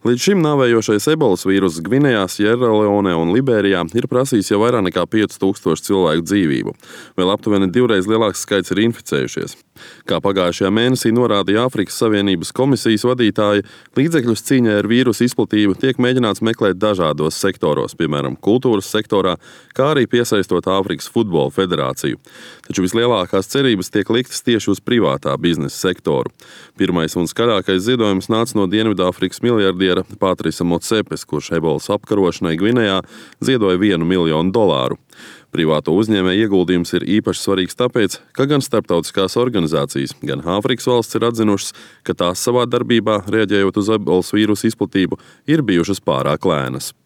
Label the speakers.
Speaker 1: Līdz šim nāvējošais ebolas vīruss Gvinejā, Sieraleonē un Liberijā ir prasījis jau vairāk nekā 5000 cilvēku dzīvību. Vēl aptuveni 2 reizes lielāks skaits ir inficējušies. Kā pagājušajā mēnesī norādīja Āfrikas Savienības komisijas vadītāji, līdzekļus cīņai ar vīrusu izplatību tiek mēģināts meklēt dažādos sektoros, piemēram, kultūras sektorā, kā arī piesaistot Āfrikas futbola federāciju. Taču vislielākās cerības tiek liktas tieši uz privātā biznesa sektoru. Pirmais un skaļākais ziedojums nāca no Dienvidāfrikas miljardiera Patrisa Motsepes, kurš ebolas apkarošanai Gvinejā ziedoja $1 miljonu. Privāto uzņēmēju ieguldījums ir īpaši svarīgs tāpēc, ka gan starptautiskās organizācijas, gan Āfrikas valsts ir atzinušas, ka tās savā darbībā, reaģējot uz ebolas vīrusu izplatību, ir bijušas pārāk lēnas.